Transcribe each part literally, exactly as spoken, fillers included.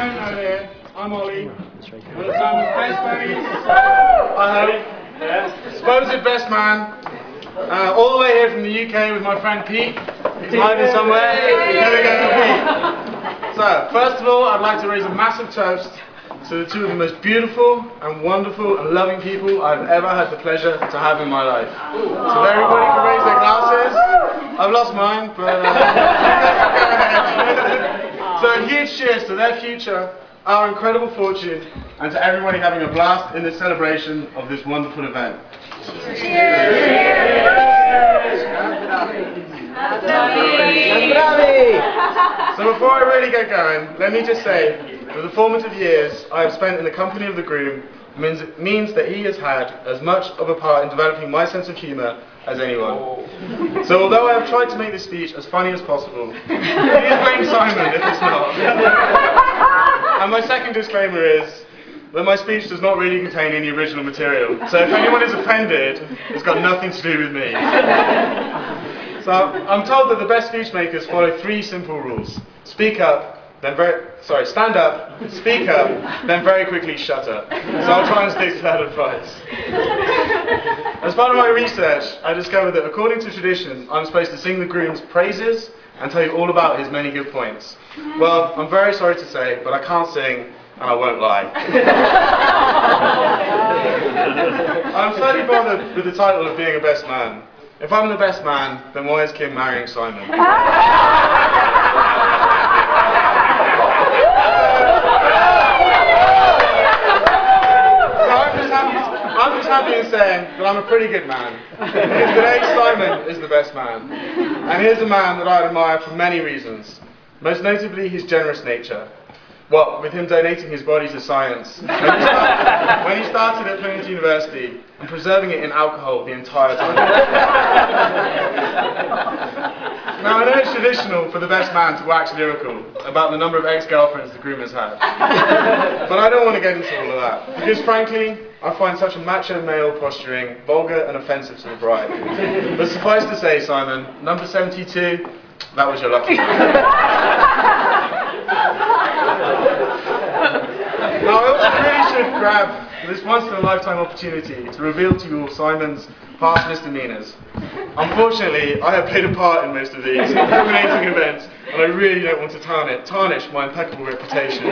don't know here, I'm Ollie. I'm the son of Houseberries. I hope. Yes. Supposed best man. Uh, all the way here from the U K with my friend Pete. He's hiding somewhere. Here we go, Pete. So, first of all, I'd like to raise a massive toast to the two of the most beautiful and wonderful and loving people I've ever had the pleasure to have in my life. So everybody can raise their glasses. I've lost mine, but uh, so a huge cheers to their future, our incredible fortune, and to everybody having a blast in this celebration of this wonderful event. Cheers! Cheers. So before I really get going, let me just say that the formative years I have spent in the company of the groom means, means that he has had as much of a part in developing my sense of humour as anyone. So although I have tried to make this speech as funny as possible, please blame Simon if it's not. And my second disclaimer is that my speech does not really contain any original material. So if anyone is offended, it's got nothing to do with me. So I'm told that the best speech makers follow three simple rules. Speak up, then very, sorry, stand up, speak up, then very quickly shut up. So I'll try and stick to that advice. As part of my research, I discovered that according to tradition, I'm supposed to sing the groom's praises and tell you all about his many good points. Well, I'm very sorry to say, but I can't sing, and I won't lie. I'm slightly bothered with the title of being a best man. If I'm the best man, then why is Kim marrying Simon? I'm just happy in saying that I'm a pretty good man, because today Simon is the best man. And here's a man that I admire for many reasons, most notably his generous nature. Well, with him donating his body to science, when he started, when he started at Plymouth University, and preserving it in alcohol the entire time. Now I know it's traditional for the best man to wax lyrical about the number of ex-girlfriends the groom has had. But I don't want to get into all of that, because frankly, I find such a macho male posturing vulgar and offensive to the bride. But suffice to say, Simon, number seventy-two, that was your lucky one. Now I also really should grab this once-in-a-lifetime opportunity to reveal to you all Simon's past misdemeanours. Unfortunately, I have played a part in most of these incriminating events, and I really don't want to tarnish, tarnish my impeccable reputation.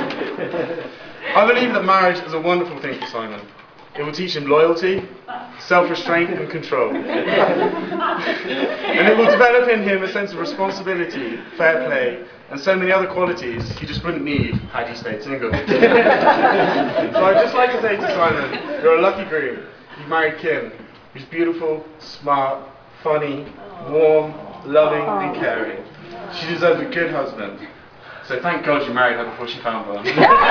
I believe that marriage is a wonderful thing for Simon. It will teach him loyalty, self-restraint and control. And it will develop in him a sense of responsibility, fair play, and so many other qualities he just wouldn't need had he stayed single. So I'd just like to say to Simon, you're a lucky groom. You've married Kim, who's beautiful, smart, funny, warm, loving and caring. She deserves a good husband. So thank God you married her before she found one.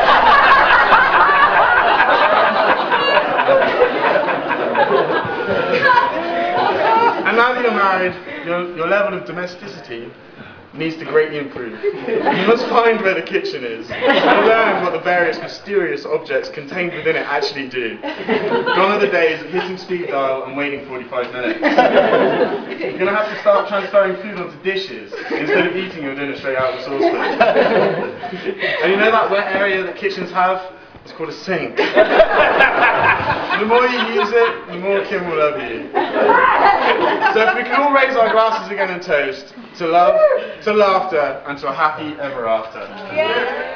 And now that you're married, your, your level of domesticity needs to greatly improve. You must find where the kitchen is and learn what the various mysterious objects contained within it actually do. Gone are the days of hitting speed dial and waiting forty-five minutes. You're going to have to start transferring food onto dishes instead of eating your dinner straight out of the saucepan. And you know that wet area that kitchens have? It's called a sink. The more you use it, the more Kim will love you. So if we can all raise our glasses again and toast to love, to laughter, and to a happy ever after. Yeah.